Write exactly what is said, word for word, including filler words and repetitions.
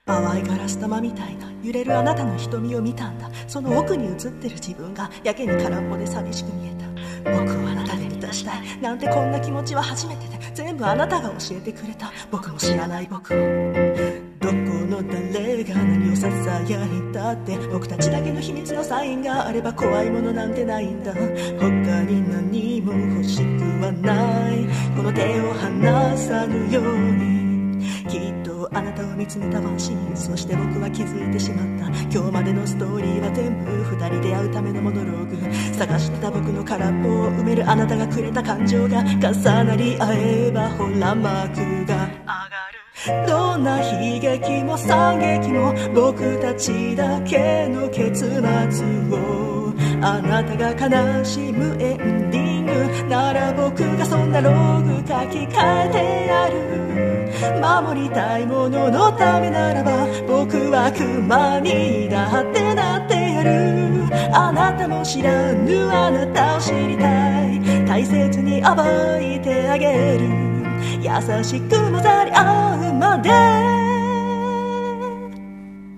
淡いガラス玉みたいな揺れるあなたの瞳を見たんだ。その奥に映ってる自分がやけに空っぽで寂しく見えた。僕をあなたで満たしたいなんてこんな気持ちは初めてで、全部あなたが教えてくれた。僕も知らない僕を、どこの誰が何をささやいたって僕たちだけの秘密のサインがあれば怖いものなんてないんだ。他に何も欲しくはない、この手を離さぬように。きっとあなたを見つめたワンシーン、そして僕は気づいてしまった。今日までのストーリーは全部二人で会うためのモノローグ。探してた僕の空っぽを埋めるあなたがくれた感情が重なり合えばほら幕が上がる。どんな悲劇も惨劇も僕たちだけの結末を、あなたが悲しむエンディングなら僕がそんなローグ書き換えてやる。守りたいもののためならば僕は熊にだってなってやる。あなたも知らぬあなたを知りたい、大切に暴いてあげる。優しく混ざり合うまで